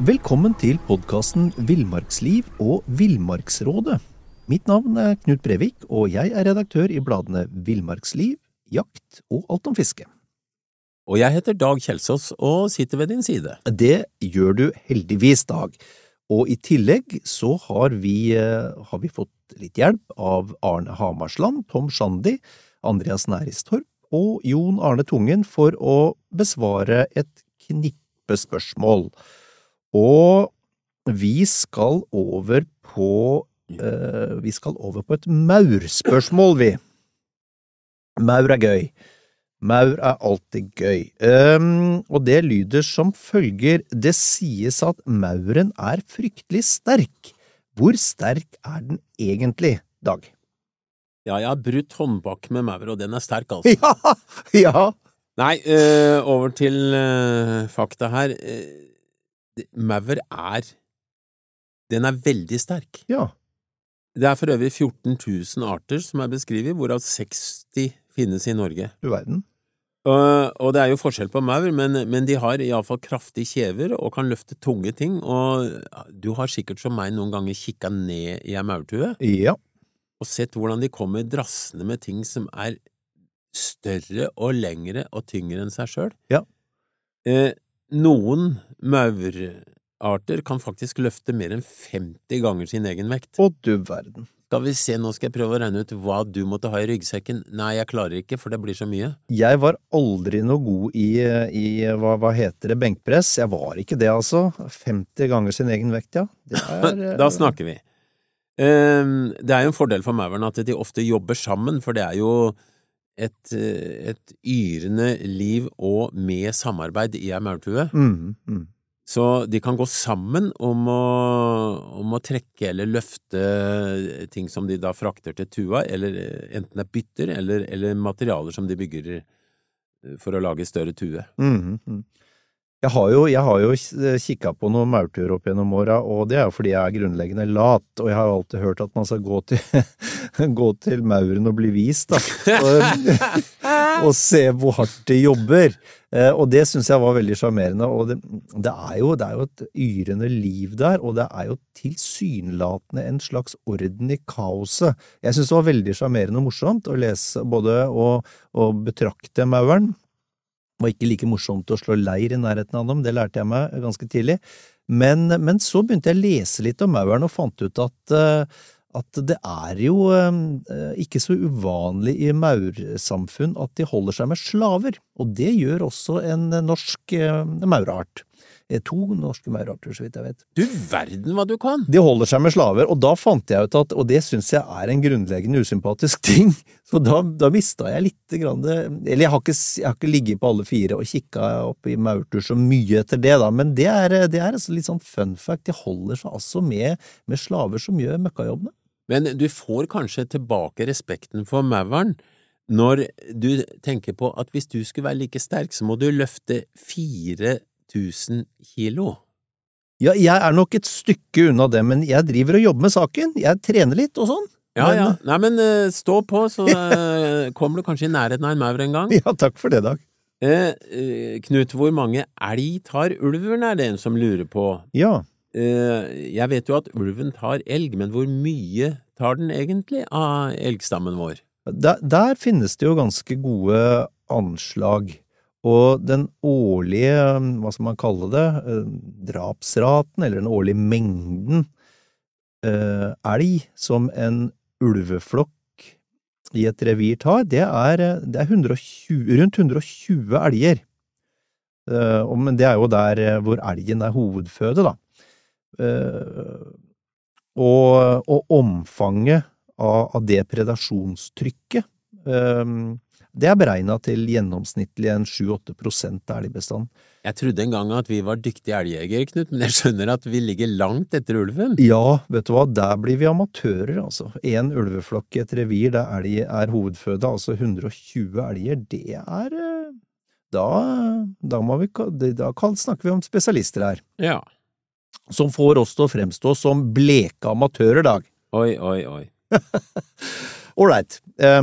Velkommen til podcasten Villmarksliv og Villmarksrådet. Mitt navn Knut Brevik, og jeg redaktør i bladene Villmarksliv, Jakt og Alt om fiske. Og jeg heter Dag Kjelsås og sitter ved din side. Det gjør du heldigvis, Dag. Og i tillegg så har vi fått litt hjelp av Arne Hamarsland, Tom Shandy, Andreas Næristorp og Jon Arne Tungen for å besvare et knippe spørsmål. Og vi skal over på et maurspørsmål, vi. Maur gøy. Maur alltid gøy. Og det lyder som følger: det sies at mauren fryktelig sterk. Hvor sterk den egentlig, Dag? Ja, jeg har brutt håndbak med maur, og den sterk, altså. Ja. Nei, over til fakta her. Maur den veldig sterk. Ja. Det for øvrig 14 000 arter som beskrevet, hvorav 60 finnes i Norge. Du verden. Og det jo forskjell på maur, men de har i alle fall kraftige kjever og kan løfte tunge ting, og du har sikkert som meg noen ganger kikket ned i en maurtue. Ja. Og sett hvordan de kommer drassende med ting som større og lengre og tyngre enn seg selv. Ja. Noen maurarter kan faktisk løfte mer enn 50 ganger sin egen vekt. Å, du verden. Skal vi se, nå skal jeg prøve å regne ut hva du måtte ha i ryggsekken. Nei, jeg klarer ikke, for det blir så mye. Jeg var aldri noe god i hva heter det, benkpress. Jeg var ikke det, altså. 50 ganger sin egen vekt, ja. Det Da snakker vi. Det jo en fordel for mauren at de ofte jobber sammen, for det jo et yrende liv og med samarbeid i en maurtue. Så de kan gå sammen om å trekke eller løfte ting som de da frakter til tua, eller enten bytter eller materialer som de bygger for å lage større tue. Jeg har jo kikket på noen maurtuer opp gjennom åra, og det jo fordi jeg grunnleggende lat, og jeg har alltid hørt at man skal gå til mauren og bli vist, da, og se hvor hardt de jobber. Og det synes jeg var veldig charmerende, og det jo et yrende liv der, og det jo tilsynelatende en slags orden i kaoset. Jeg synes det var veldig charmerende og morsomt å lese både og betrakte mauren. Det var ikke like morsomt å slå leir i nærheten av dem, det lærte jeg meg ganske tidlig. Men så begynte jeg å lese litt om mauren og fant ut at det jo ikke så uvanlig i maursamfunn at de holder seg med slaver, og det gjør også en norsk maurart. 2 norske maurarter, så vidt jeg vet. Du verden hva du kan! De holder seg med slaver, og da fant jeg ut og det synes jeg en grunnleggende usympatisk ting, så da mistet jeg litt grann det, eller jeg har ikke ligget på alle 4 og kikket opp i maurtur så mye etter det da, men det altså litt sånn fun fact, de holder seg altså med slaver som gjør møkkajobbene. Men du får kanskje tilbake respekten for mauren når du tenker på at hvis du skulle være like sterk, så må du løfte 4000 kilo. Ja, jeg nok et stykke unna det, men jeg driver og jobber med saken. Jeg trener litt og sånn. Ja. Nei, men stå på, så kommer du kanskje i nærheten av en maur en gang. Ja, takk for det, Dag. Knut, hvor mange elg tar ulven, det en som lurer på? Ja. Jeg vet jo at ulven tar elg, men hvor mye tar den egentlig av elgstammen vår? Der finnes det jo ganske gode anslag, og den årlige, hva skal man kalle det, drapsraten, eller den årlige mengden elg som en ulveflokk i et revir tar, det rundt 120 elger. Men det jo der hvor elgen hovedføde, da. Og omfanget av det predasjonstrykket det beregnet til gjennomsnittlig 7-8% elgbestand. Jeg trodde en gang at vi var dyktige elgjegere, Knut, men jeg skjønner at vi ligger langt etter ulven. Ja, vet du hva, der blir vi amatører, altså. En ulveflokk i et revir der elg hovedføde, altså 120 elger, det da snakker vi om spesialister her. Ja. Som får oss til å fremstå som bleke amatører, Dag. Oi. Alright,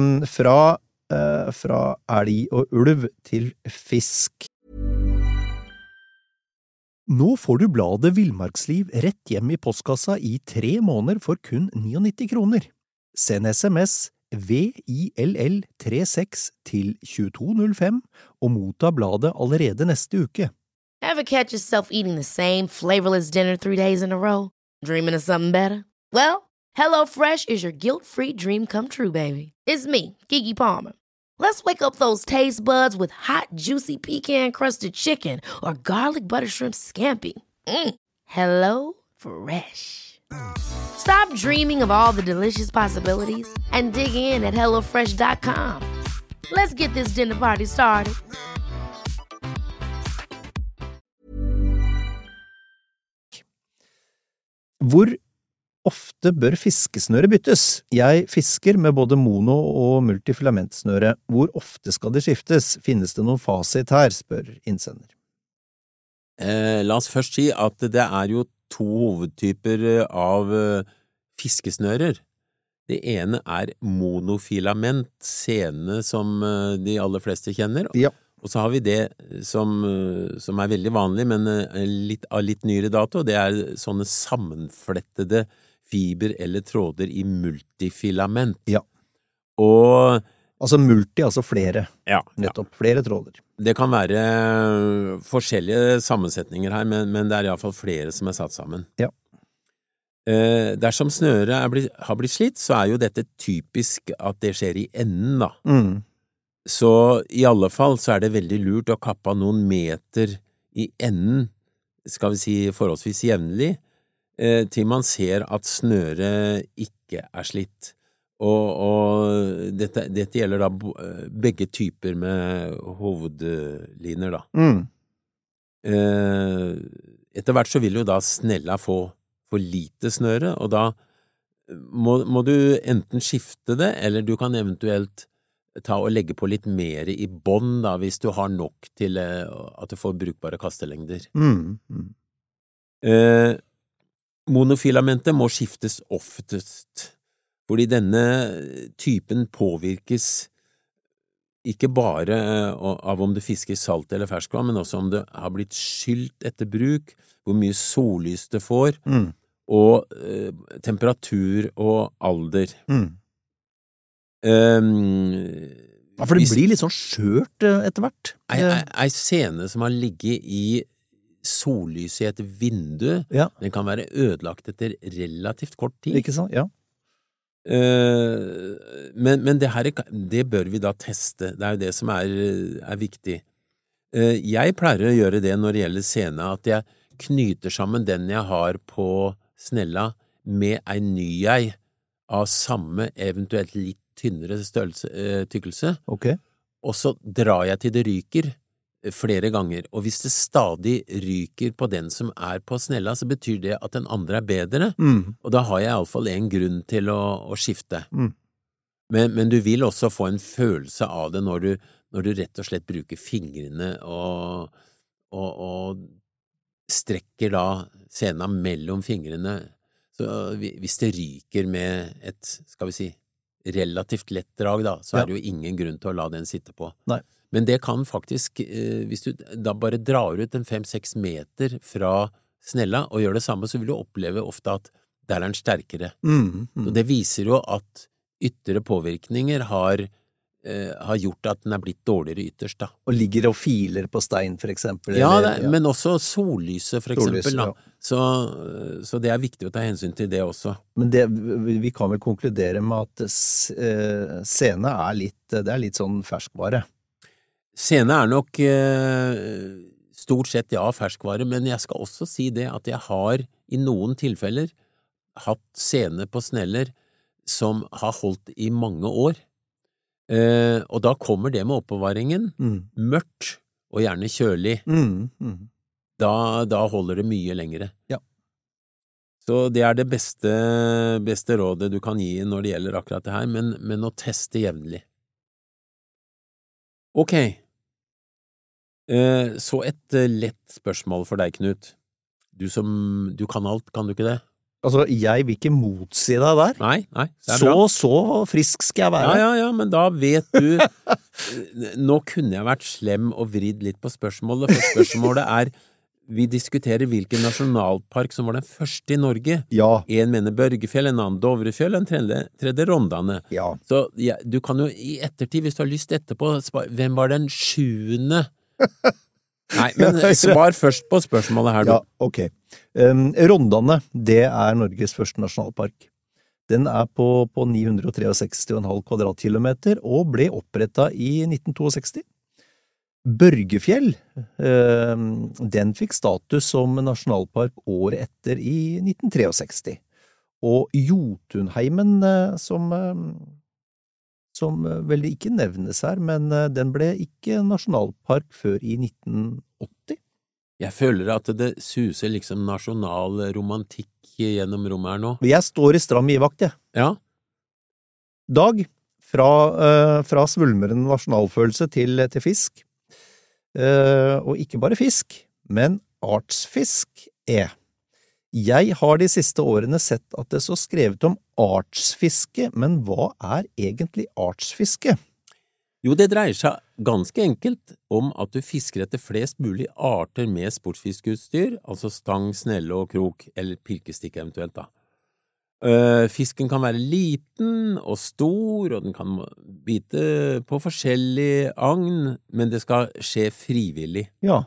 fra elg og ulv til fisk. Nå får du bladet Villmarksliv rett hjem i postkassa i 3 måneder for kun 99 kroner. Send SMS VILL36 til 2205 og motta bladet allerede neste uke. Ever catch yourself eating the same flavorless dinner 3 days in a row? Dreaming of something better? Well, HelloFresh is your guilt-free dream come true, baby. It's me, Keke Palmer. Let's wake up those taste buds with hot, juicy pecan-crusted chicken or garlic butter shrimp scampi. Hello Fresh. Stop dreaming of all the delicious possibilities and dig in at HelloFresh.com. Let's get this dinner party started. Hvor ofte bør fiskesnøre byttes? Jeg fisker med både mono- og multifilamentsnøre. Hvor ofte skal det skiftes? Finnes det noen fasit her, spør innsender. La oss først si at det jo 2 hovedtyper av fiskesnører. Det ene monofilament, sene som de aller fleste kjenner. Ja. Og så har vi det som veldig vanlig, men av litt nyere dato. Det sånne sammenflettede fiber eller tråder i multifilament. Ja. Og altså multi, altså flere. Ja. Nettopp, flere tråder. Det kan være forskjellige sammensetninger her, men det I hvert fall flere som satt sammen. Ja. Dersom snøret har blitt slitt, så jo dette typisk at det skjer i enden, da. Så i alle fall så det veldig lurt å kappe noen meter i enden, skal vi si forholdsvis jevnlig, til man ser at snøret ikke slitt. Og dette gjelder da begge typer med hovedliner da. Etter hvert så vil jo da snella få for lite snøre, og da må du enten skifte det, eller du kan eventuelt ta og legge på litt mer i bånd da, hvis du har nok til at du får brukbare kastelengder. Monofilamentet må skiftes oftest, fordi denne typen påvirkes ikke bare av om du fisker salt eller ferskvann, men også om det har blitt skylt etter bruk, hvor mye sollys det får, og temperatur og alder. Ja, for det blir litt sånn skjørt etter hvert. Ei scene som har ligget i sollys i et vindu, den kan være ødelagt etter relativt kort tid. Ikke sant, ja. Men det bør vi da teste. Det jo det som viktig. Jeg pleier å gjøre det når det gjelder scene, at jeg knyter sammen den jeg har på snella med en ny jeg av samme, eventuelt litt tynnere tykkelse, og så drar jeg til det ryker flere ganger, og hvis det stadig ryker på den som på snella, så betyr det at den andre bedre, og da har jeg I alle fall en grunn til å skifte. Men du vil også få en følelse av det når du rett og slett bruker fingrene og strekker da sena mellom fingrene. Så hvis det ryker med et, skal vi si, relativt lett drag da, så det jo ingen grunn til å la den sitte på. Nei. Men det kan faktisk, hvis du da bare drar ut en 5-6 meter fra snella og gjør det samme, så vil du oppleve ofte at der den sterkere. Og det viser jo at ytre påvirkninger har gjort at den blitt dårligere ytterst da. Og ligger og filer på stein for eksempel. Ja, men også sollyset for eksempel da. Så det viktig å ta hensyn til det også. Men vi kan vel konkludere med at scene det litt sånn ferskvare. Scene nok stort sett ferskvare, men jeg skal også si det at jeg har i noen tilfeller hatt scene på sneller som har holdt i mange år. Og da kommer det med oppbevaringen mørkt og gjerne kjølig. Da holder det mye lengre. Ja. Så det det beste rådet du kan gi når det gjelder akkurat det her, men å teste jevnlig. Ok. Så et lett spørsmål for deg, Knut. Du kan alt, kan du ikke det? Altså, jeg vil ikke motsi deg der. Nei, det bra. Så frisk skal jeg være. Ja, men da vet du nå kunne jeg vært slem og vridd litt på spørsmålet, for spørsmålet vi diskuterer hvilken nasjonalpark som var den første i Norge. Ja. En mener Børgefjell, en annen Dovrefjell, en tredje Rondane. Ja. Så ja, du kan jo i ettertid, hvis du har lyst etterpå, hvem var den 7. Nei, men svar først på spørsmålet her, du. Ja, ok. Rondane, det er Norges første nasjonalpark. Den er på 963,5 kvadratkilometer og ble opprettet i 1962. Børgefjell, den fikk status som nasjonalpark året etter i 1963. Og Jotunheimen, som vel ikke nevnes her, men den ble ikke nasjonalpark før i 1980. Jeg føler at det suser liksom nasjonal romantikk gjennom rommet her nå. Jeg står i stram givakt, jeg. Ja. Dag, fra svulmeren nasjonalfølelse til fisk. Og ikke bare fisk, men artsfisk Jeg har de siste årene sett at det så skrevet om artsfiske, men hva er egentlig artsfiske? Jo, det dreier seg ganske enkelt om at du fisker etter flest mulig arter med sportsfiskeutstyr, altså stang, snelle og krok, eller pilkestikk eventuelt da. Fisken kan være liten og stor, og den kan bite på forskjellig agn, men det skal skje frivillig. Ja.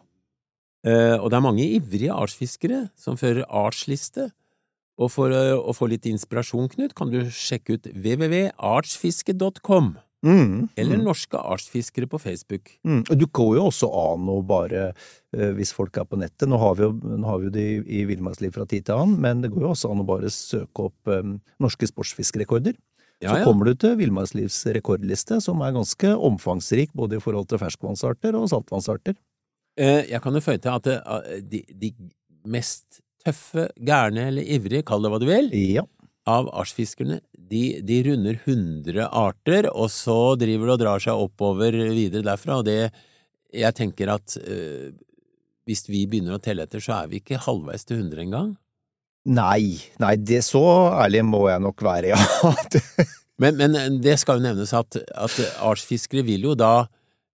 Og det er mange ivrige artsfiskere som fører artsliste, og for å få litt inspirasjon, Knut, kan du sjekke ut www.artsfiske.com. Eller norske artsfiskere på Facebook. Du går jo også an å bare, hvis folk er på nettet, nå har vi jo det i Villmarksliv fra tid til annen, men det går jo også an å bare søke opp norske sportsfiskerekorder. Så kommer du til Villmarkslivs rekordliste, som er ganske omfangsrik, både i forhold til ferskvannsarter og saltvannsarter. Jeg kan jo føye til at de mest tøffe, gærne eller ivrige, kall det hva du vil, av artsfiskerne, de runder 100 arter, og så driver de og drar seg oppover videre derfra, og jeg tenker at hvis vi begynner å telle etter, så er vi ikke halvveis til 100 engang. Nei, det så ærlig må jeg nok være, ja. Men det skal jo nevnes at artsfiskere vil jo da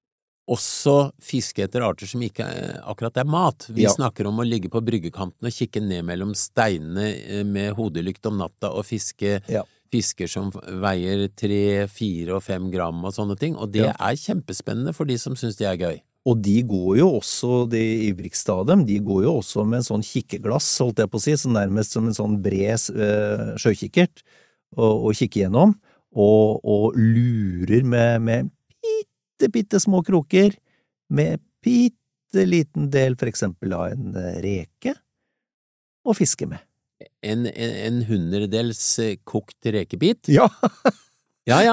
også fiske etter arter som ikke akkurat er mat. Vi snakker om å ligge på bryggekanten og kikke ned mellom steinene med hodelykt om natta og fiske fisker som veier 3, 4 og 5 gram og sånne ting, og det er kjempespennende for de som synes det er gøy. Og de går jo også, de ivrigste av dem, de går jo også med en sånn kikkeglass, holdt jeg på å si, så nærmest som en sånn bred sjøkikkert, og kikke gjennom, og lurer med bitte små kroker, med bitte liten del for eksempel av en reke, og fiske med. En 100-dels kokt rekebit? Ja. Ja,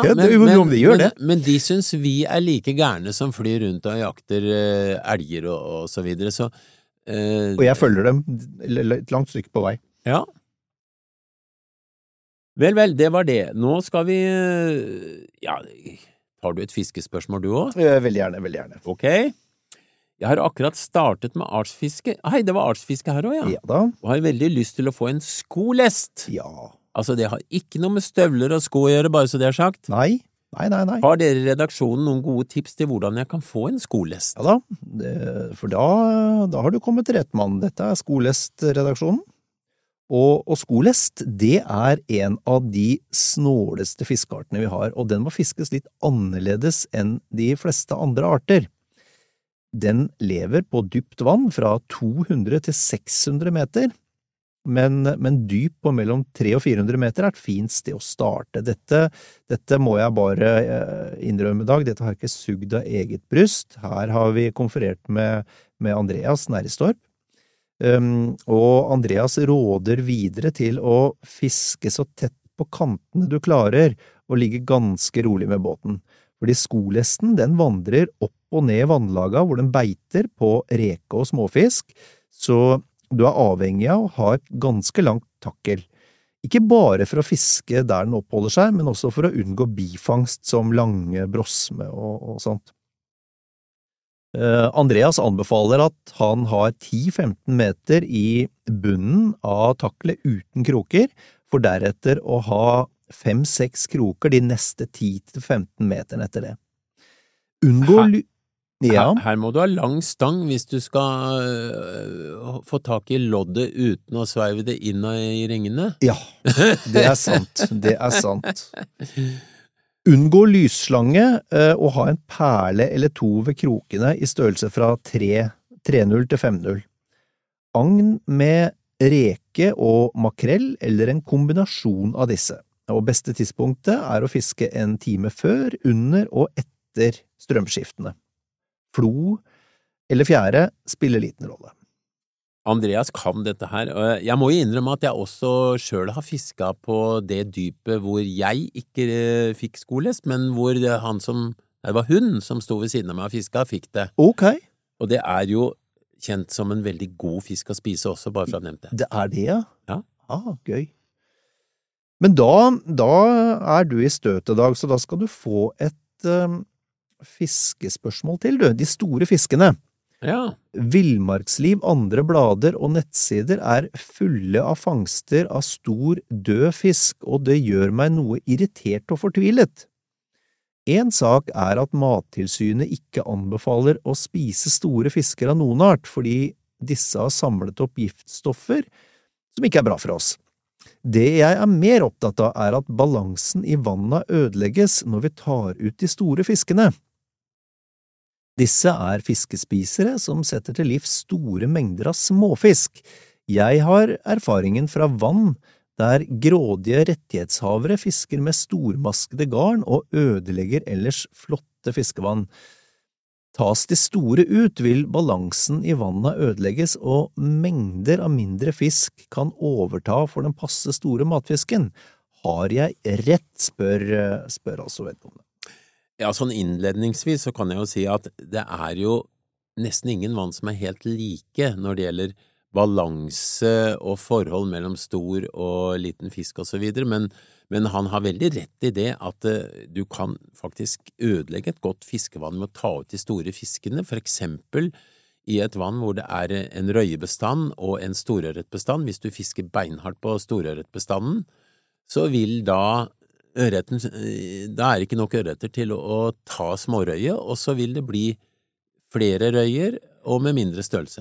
men de synes vi er like gærne som flyr rundt og jakter elger og så videre, så og jeg følger dem et langt stykke på vei. Ja. Vel, det var det. Nå skal vi har du et fiskespørsmål du også? Veldig gjerne. Ok. Jeg har akkurat startet med artsfiske. Hei, det var artsfiske her også, ja. Ja da. Og har veldig lyst til å få en skolest. Ja. Altså, det har ikke noe med støvler og sko å gjøre, bare så det er sagt. Nei. Har dere i redaksjonen noen gode tips til hvordan jeg kan få en skolest? Ja da, for da har du kommet til rett mann. Dette er skolestredaksjonen. Og skolest, det er en av de snåleste fiskeartene vi har, og den må fiskes litt annerledes enn de fleste andre arter. Den lever på dypt vann fra 200 til 600 meter, men dyp på mellom 300 og 400 meter er et fint sted å starte. Dette må jeg bare innrømme i dag, dette har jeg ikke sugd av eget bryst. Her har vi konferert med Andreas Næristorp, og Andreas råder videre til å fiske så tett på kantene du klarer og ligge ganske rolig med båten. Fordi skolesten, den vandrer opp og ned vannlaga hvor den beiter på reke og småfisk, så du er avhengig av å ha et ganske langt takkel. Ikke bare for å fiske der den oppholder seg, men også for å unngå bifangst som lange brosme og sånt. Andreas anbefaler at han har 10-15 meter i bunnen av taklet uten kroker, for deretter å ha 5-6 kroker de neste 10-15 meterne etter det. Ja, Her må du ha lang stang hvis du skal få tak i loddet uten å sveive det inn i ringene. ja, det sant, det sant. Unngå lysslange og ha en perle eller to ved krokene i størrelse fra 3,0 til 5,0. Agn med reke og makrell eller en kombinasjon av disse. Og beste tidspunktet å fiske en time før, under og etter strømskiftene. Flo eller fjære spiller liten rolle. Andreas kan dette her, og jeg må jo innrømme at jeg også selv har fisket på det dypet hvor jeg ikke fikk skolest, men hvor det var hun som stod ved siden av meg og fisket, fikk det. Ok. Og det jo kjent som en veldig god fisk å spise også, bare for å ha nevnt det. Det det, ja? Ja. Gøy. Men da du i støtet, Dag, så da skal du få et fiskespørsmål til, du. De store fiskene. Ja. Villmarksliv, andre blader og nettsider fulle av fangster av stor, død fisk, og det gjør meg noe irritert og fortvilet. En sak at Mattilsynet ikke anbefaler å spise store fisker av noen art, fordi disse har samlet opp giftstoffer som ikke bra for oss. Det jeg mer opptatt av at balansen i vannet ødelegges når vi tar ut de store fiskene. Disse fiskespisere som setter til livs store mengder av småfisk. Jeg har erfaringen fra vann der grådige rettighetshavere fisker med stormaskede garn og ødelegger ellers flotte fiskevann. Tas de store ut, vil balansen i vannet ødelegges, og mengder av mindre fisk kan overta for den passe store matfisken. Har jeg rett, spør altså vedkommende. Ja, sånn innledningsvis så kan jeg jo si at det jo nesten ingen vann som helt like når det gjelder balanse og forhold mellom stor og liten fisk og så videre, men han har veldig rett i det at du kan faktisk ødelegge et godt fiskevann med å ta ut de store fiskene, for eksempel i et vann hvor det en røyebestand og en storørretbestand. Hvis du fisker beinhardt på storørretbestanden, så vil da ikke nok ørreter til å ta smårøye, og så vil det bli flere røyer og med mindre størrelse.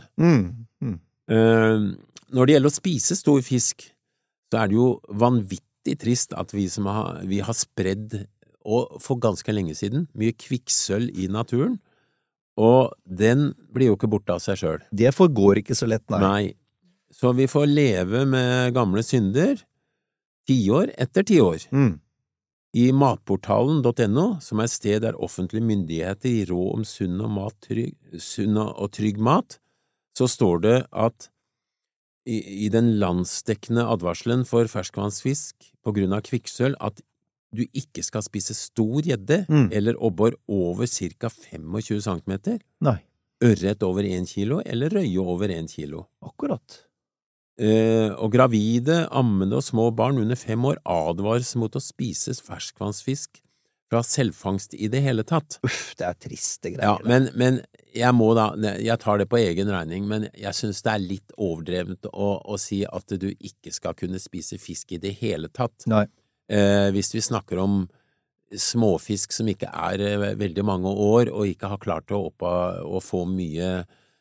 Når det gjelder å spise stor fisk, så det jo vanvittig trist at vi har spredd, og for ganske lenge siden, mye kvikksølv i naturen, og den blir jo ikke borte av seg selv. Det forgår ikke så lett, nei. Nei, så vi får leve med gamle synder 10 år etter 10 år. I matportalen.no, som et sted der offentlige myndigheter gir råd om sunn og trygg mat, så står det at i den landsdekkende advarselen for ferskvannsfisk på grunn av kvikksølv at du ikke skal spise stor gjedde eller obbor over ca. 25 centimeter, ørret over 1 kilo eller røye over 1 kilo. Akkurat. Og gravide, ammende og små barn under 5 år advares mot å spise ferskvannsfisk fra selvfangst i det hele tatt. Uff, det triste greier. Ja, men jeg tar det på egen regning, men jeg synes det litt overdrevent å si at du ikke skal kunne spise fisk i det hele tatt. Nei. Hvis vi snakker om småfisk som ikke veldig mange år og ikke har klart å få mye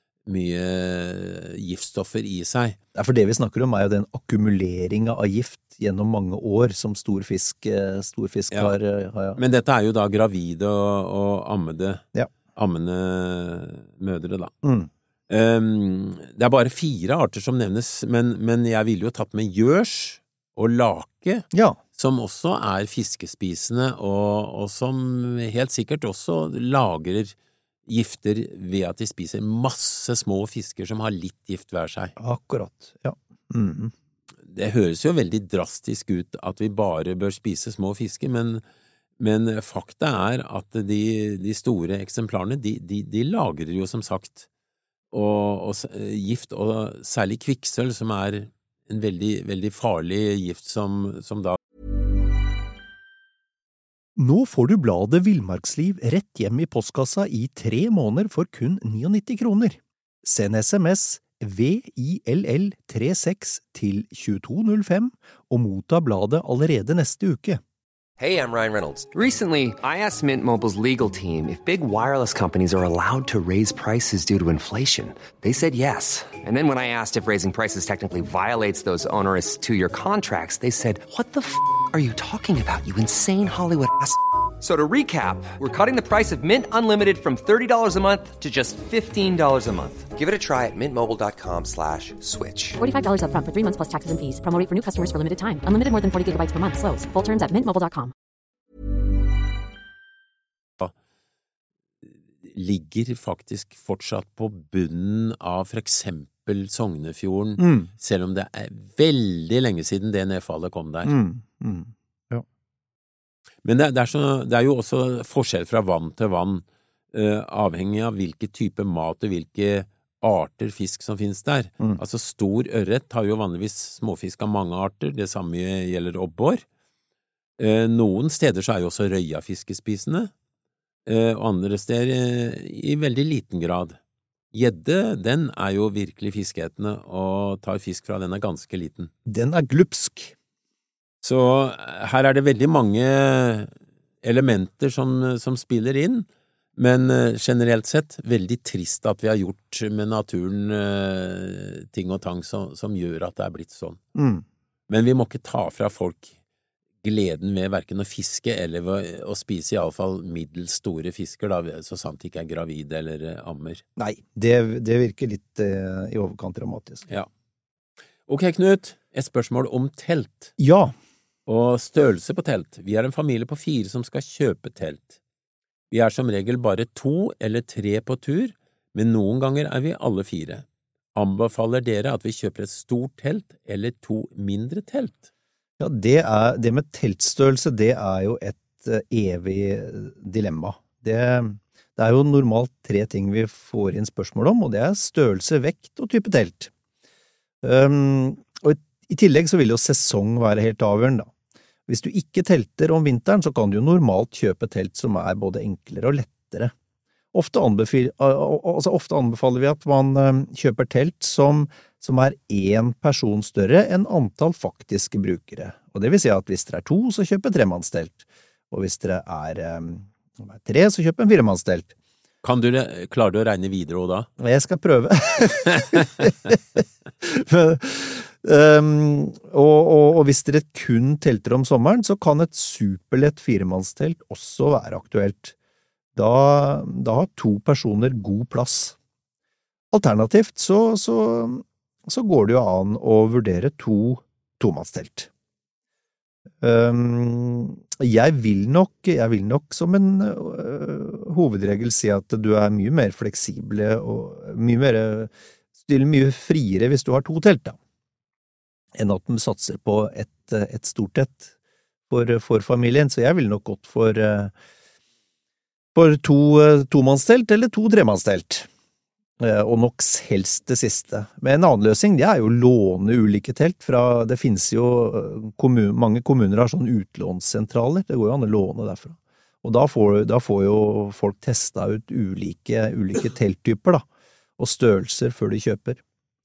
giftstoffer i seg. For det vi snakker om jo den akkumuleringen av gift gjennom mange år som stor fisk har. Men dette jo da gravide og ammende mødre da. Det bare 4 arter som nevnes, men jeg ville jo tatt med gjørs og lake, som også fiskespisende og som helt sikkert også lagrer gifter ved at de spiser masse små fisker som har litt gift hver seg. Akkurat, ja. Det høres jo veldig drastisk ut at vi bare bør spise små fisker, men fakta at de store eksemplarene, de lagrer jo som sagt og gift, og særlig kvikksølv, som en veldig, veldig farlig gift som da. Nå får du bladet Villmarksliv rett hjem i postkassa i 3 måneder for kun 99 kroner. Send SMS VILL36 til 2205 og motta bladet allerede neste uke. Hey, I'm Ryan Reynolds. Recently, I asked Mint Mobile's legal team if big wireless companies are allowed to raise prices due to inflation. They said yes. And then when I asked if raising prices technically violates those onerous two-year contracts, they said, "What the f*** are you talking about, you insane Hollywood ass?" So to recap, we're cutting the price of Mint Unlimited from $30 a month to just $15 a month. Give it a try at mintmobile.com/switch. $45 up front for 3 months plus taxes and fees. Promo rate for new customers for limited time. Unlimited more than 40 gigabytes per month. Slows full terms at mintmobile.com. Ligger faktisk fortsatt på bunnen av for eksempel Sognefjorden, selv om det veldig lenge siden det nedfallet kom der. Ja. Men det er jo også forskjell fra vann til vann, avhengig av hvilke type mat og hvilke arter fisk som finnes der. Altså stor ørret har jo vanligvis småfisk av mange arter, det samme gjelder obbor. Noen steder så er jo også røya fiskespisende, og andre steder i veldig liten grad. Gjedde, den er jo virkelig fiskeetende og tar fisk fra den ganske liten. Den glupsk. Så her er det veldig mange elementer som spiller inn, men generelt sett veldig trist at vi har gjort med naturen ting og tang som gjør at det blitt sånn. Men vi må ikke ta fra folk gleden ved hverken å fiske eller å spise i alle fall middels store fisker, da, så sant de ikke gravid eller ammer. Nei, det virker litt i overkant dramatisk. Ja. Ok, Knut, et spørsmål om telt. Ja. Og størrelse på telt. Vi en familie på 4 som skal kjøpe telt. Vi som regel bare 2 eller 3 på tur, men noen ganger vi alle 4. Anbefaler dere at vi kjøper et stort telt eller 2 mindre telt? Ja, det med teltstørrelse, det jo et evig dilemma. Det jo normalt 3 ting vi får inn spørsmål om, og det størrelse, vekt og type telt. Og i tillegg så vil jo sesong være helt avgjørende da. Hvis du ikke telter om vinteren, så kan du jo normalt kjøpe telt som både enklere og lettere. Ofte anbefaler vi at man kjøper telt som 1 person større enn antall faktiske brukere. Og det vil si at hvis det 2, så kjøp 3-mannstelt. Og hvis det 3, så kjøp 4-mannstelt. Klarer du å regne videre også da? Jeg skal prøve. Og hvis dere kun telter om sommeren, så kan et superlett 4-mannstelt også være aktuelt. Da har 2 personer god plass. Alternativt så går det jo an å vurdere 2 tomannstelt. Jeg vil nok som en hovedregel si at du mye mer fleksible og mye friere hvis du har 2 telt da, enn at du satser på et stort et for familien. Så jeg vil nok gått for 2 tomannstelt eller 2 tremannstelt. Og nok helst det siste. Men en annen løsning, det jo å låne ulike telt det finnes jo, mange kommuner har sånne utlånssentraler, det går jo an å låne derfra. Og da får jo folk testet ut ulike telttyper da, og størrelser før de kjøper.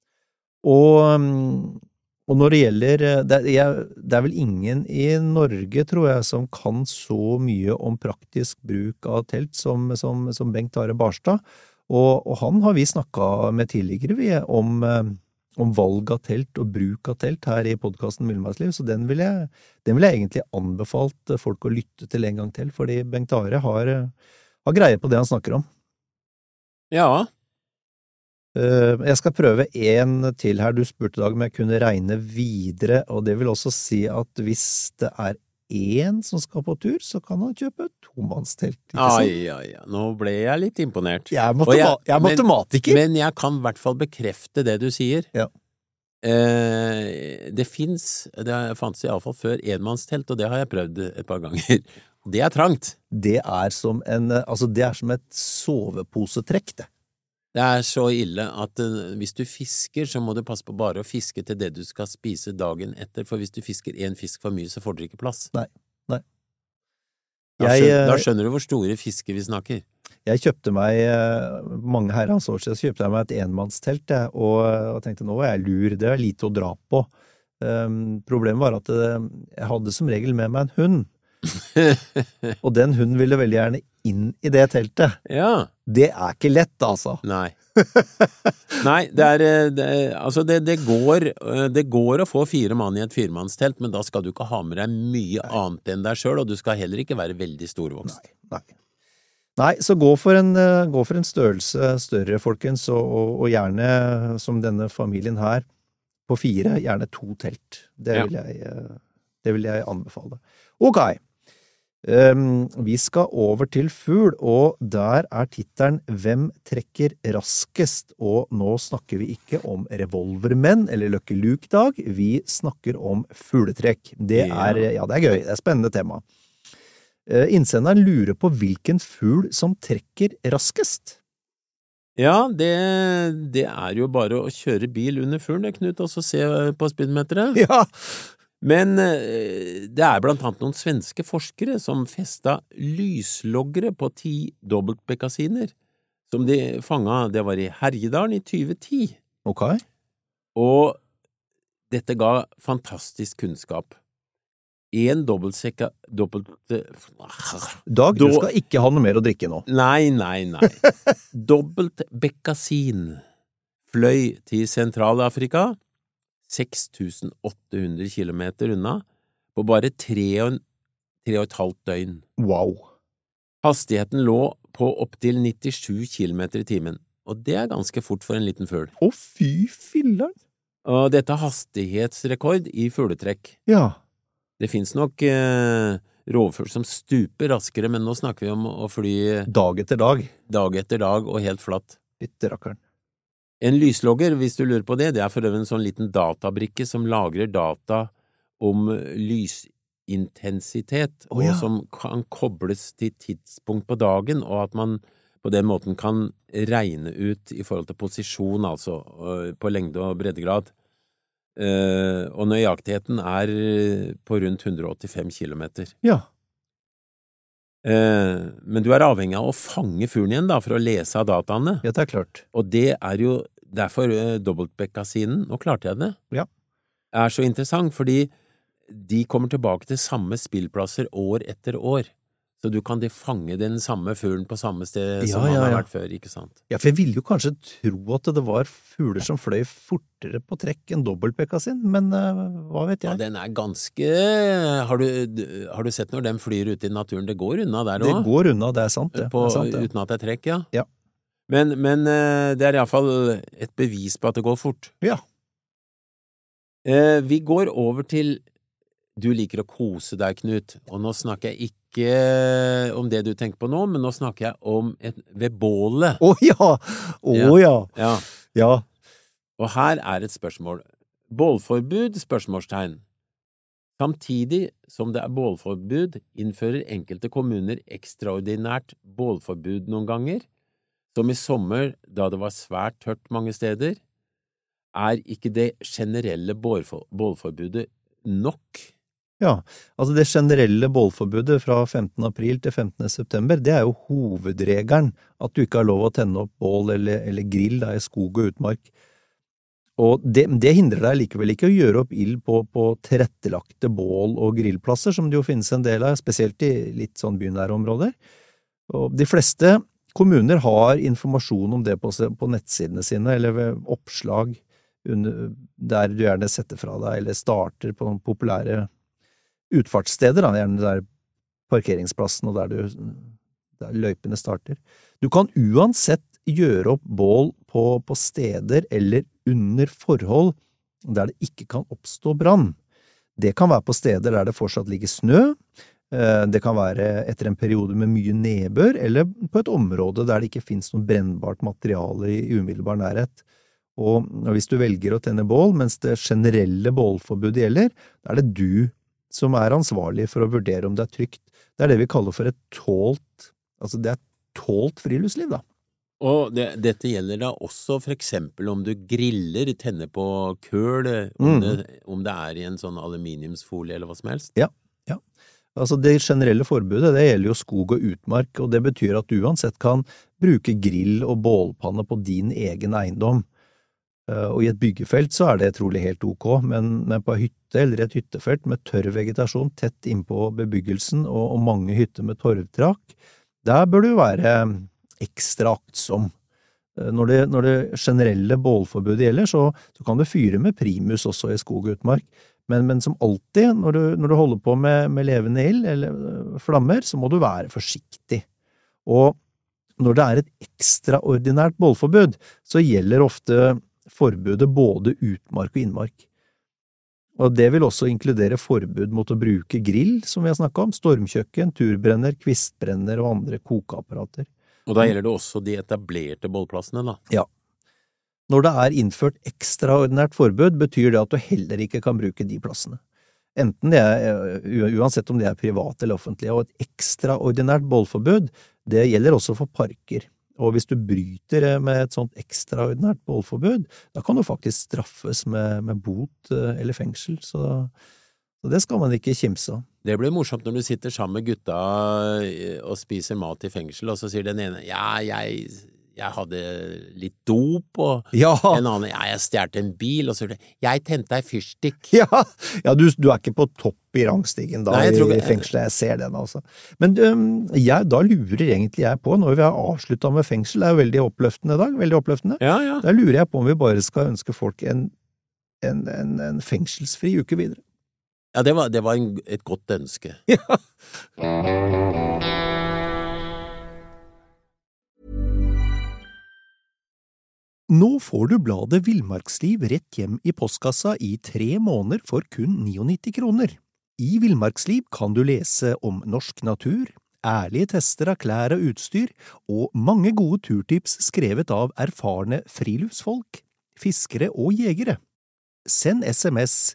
Og når det gjelder, det vel ingen i Norge, tror jeg, som kan så mye om praktisk bruk av telt som Bengt Are Barstad, og han har vi snakket med tidligere om valg av telt og bruk av telt her i podcasten Villmarksliv, så den vil jeg egentlig anbefalt folk å lytte til en gang til, fordi Bengt Are har greie på det han snakker om. Ja. Jeg skal prøve en til her. Du spurte i dag om jeg kunne regne videre, og det vil også si at hvis det 1 som skal på tur, så kan han kjøpe 2-mannstelt. Ja. Nå ble jeg litt imponert. Jeg matematiker. Men jeg kan I hvert fall bekrefte det du sier. Ja. Det fantes I alle fall før 1-mannstelt, og det har jeg prøvd et par ganger. Det trangt. Det som et soveposetrekk, det. Det så ille at hvis du fisker, så må du passe på bare å fiske til det du skal spise dagen etter, for hvis du fisker 1 fisk for mye, så får du ikke plass. Nei. Da skjønner du hvor store fisker vi snakker. Jeg kjøpte meg, mange herrens år siden, så kjøpte jeg meg et 1-mannstelt, og tenkte, nå jeg lur, det lite å dra på. Problemet var at jeg hadde som regel med meg en hund, Og den hunden ville veldig gjerne inn i det teltet. Ja. Det er ikke lett, altså. Nei. Nei, det går å få 4 mann i et 4-mannstelt, men da skal du ikke ha med deg mye annet enn deg selv, og du skal heller ikke være veldig storvokst. Nei, så gå for en størrelse større, folkens, og gjerne, som denne familien her, på 4, gjerne 2 telt. Det vil jeg anbefale. Ok. Vi skal over til fugl, og der er titelen «Hvem trekker raskest?» Og nå snakker vi ikke om revolvermenn eller Lucky Luke-dag, vi snakker om fugletrekk. Det er gøy, det er et spennende tema. Innsenderen lurer på hvilken fugl som trekker raskest. Ja, det er jo bare å kjøre bil under fuglen, Knut, og så se på speedometeret. Ja! Men det er blant annet noen svenske forskere som festet lysloggere på 10 dobbeltbekkasiner, som de fanget, det var i Herjedalen i 2010. Ok. Og dette ga fantastisk kunnskap. Dag, du skal ikke ha noe mer å drikke nå. Nei. Dobbeltbekkasin fløy til Sentral-Afrika, 6800 kilometer unna, på bare 3,5 døgn. Wow! Hastigheten lå på opptil 97 kilometer i timen, og det er ganske fort for en liten fugl. Å, fy filleren! Og dette er hastighetsrekord i fugletrekk. Ja. Det finnes nok rovfugl som stuper raskere, men nå snakker vi om å fly dag etter dag. Dag etter dag og helt flatt. Bytterakkeren. En lyslogger, hvis du lurer på det, det er for øvrig en sånn liten databrikke som lagrer data om lysintensitet, og som kan kobles til tidspunkt på dagen, og at man på den måten kan regne ut i forhold til posisjon, altså på lengde og breddegrad. Og nøyaktigheten er på rundt 185 kilometer. Ja. Men du er avhengig av å fange fuglen igjen da, for å lese av dataene. Ja, det er klart. Og det er jo derfor dobbeltbekkasinen, nå klarte jeg det, er så interessant, fordi de kommer tilbake til samme spillplasser år etter år. Så du kan fange den samme fuglen på samme sted som han har vært før, ikke sant? Ja, for jeg ville jo kanskje tro at det var fugler som fløy fortere på trekk enn dobbeltbekkasin, men hva vet jeg? Ja, den er ganske… Har du sett når den flyr ute i naturen? Det går unna der også. Det går unna, det er sant det. Uten at det er trekk, ja. Ja. Men det er i hvert fall et bevis på at det går fort. Ja. Vi går over til… Du liker å kose deg, Knut, og nå snakker jeg ikke om det du tenker på nå, men nå snakker jeg om ved bålet. Ja. Og her er et spørsmål. Bålforbud, spørsmålstegn. Samtidig som det er bålforbud, innfører enkelte kommuner ekstraordinært bålforbud noen ganger, som i sommer, da det var svært tørt mange steder, er ikke det generelle bålforbudet nok? Ja, altså det generelle bålforbudet fra 15. april til 15. september, det er jo hovedregelen at du ikke har lov å tenne opp bål eller grill da, i skog og utmark. Og det hindrer deg likevel ikke å gjøre opp ild på tilrettelagte bål og grillplasser, som det jo finnes en del av, spesielt i litt sånn bynære områder. Og de fleste kommuner har informasjon om det på nettsidene sine, eller ved oppslag der du gjerne setter fra deg, eller starter på populære utfartssteder, gjerne der parkeringsplassen og der løypene starter. Du kan uansett gjøre opp bål på steder eller under forhold der det ikke kan oppstå brann. Det kan være på steder der det fortsatt ligger snø, det kan være etter en periode med mye nedbør, eller på et område der det ikke finnes noe brennbart materiale i umiddelbar nærhet. Og hvis du velger å tenne bål, mens det generelle bålforbudet gjelder, da er det du som er ansvarlig for å vurdere om det er trygt. Det er det vi kaller for det er tålt friluftsliv, da. Og dette gjelder da også for eksempel om du griller, tenner på køl, om det er i en sånn aluminiumsfolie eller hva som helst? Ja. Altså det generelle forbudet, det gjelder jo skog og utmark, og det betyr at du uansett kan bruke grill og bålpanne på din egen eiendom. Og i et byggefelt så det trolig helt ok, men på en hytte eller et hyttefelt med tørr vegetasjon tett innpå bebyggelsen og mange hytter med torvtrak, der bør du være ekstra aktsom. Når det generelle bålforbudet gjelder, så kan du fyre med primus også i skog og utmark, men som alltid, når du holder på med levende ild eller flammer, så må du være forsiktig. Og når det et ekstraordinært bålforbud, så gjelder ofte forbudet både utmark og innmark. Og det vil også inkludere forbud mot å bruke grill, som vi har snakket om, stormkjøkken, turbrenner, kvistbrenner og andre kokeapparater. Og da gjelder det også de etablerte bålplassene, da? Ja. Når det innført ekstraordinært forbud, betyr det at du heller ikke kan bruke de plassene. Enten uansett om det private eller offentlige, og et ekstraordinært bålforbud, det gjelder også for parker. Og hvis du bryter med et sånt ekstraordinært bålforbud, da kan du faktisk straffes med bot eller fengsel, så det skal man ikke kimse av. Det blir morsomt når du sitter sammen med gutta og spiser mat i fengsel, og så sier den ene, jeg hadde litt dop, og en annen, jeg stjert en bil, og så sier det, jeg tente ei fyrstikk. Ja, du ikke på topp i rangstigen da. Nei, i fengselet, jeg ser den altså. Men da lurer egentlig jeg på, når vi har avsluttet med fengsel, det jo veldig oppløftende i dag, veldig oppløftende. Ja. Da lurer jeg på om vi bare skal ønske folk en fengselsfri uke videre. Ja, det var et godt ønske. Ja. Nå får du bladet Villmarksliv rett hjem i postkassa i 3 måneder for kun 99 kroner. I Villmarksliv kan du lese om norsk natur, ærlige tester av klær og utstyr, og mange gode turtips skrevet av erfarne friluftsfolk, fiskere og jegere. Send SMS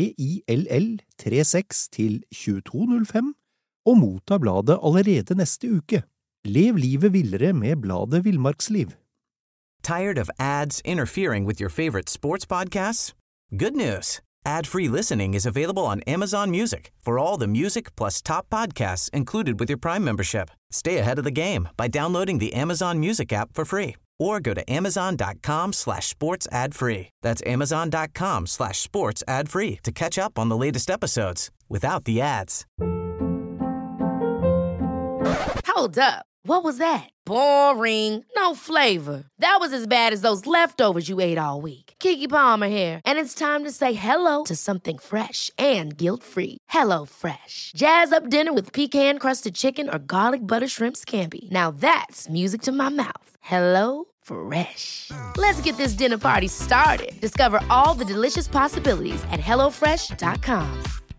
VILL36 til 2205 og motta bladet allerede neste uke. Lev livet villere med bladet Villmarksliv. Tired of ads interfering with your favorite sports podcasts? Good news! Ad-free listening is available on Amazon Music for all the music plus top podcasts included with your Prime membership. Stay ahead of the game by downloading the Amazon Music app for free or go to amazon.com/sports ad-free. That's amazon.com/sports ad-free to catch up on the latest episodes without the ads. Hold up. What was that? Boring. No flavor. That was as bad as those leftovers you ate all week. Keke Palmer here, and it's time to say hello to something fresh and guilt-free. Hello Fresh. Jazz up dinner with pecan-crusted chicken or garlic butter shrimp scampi. Now that's music to my mouth. Hello Fresh. Let's get this dinner party started. Discover all the delicious possibilities at HelloFresh.com.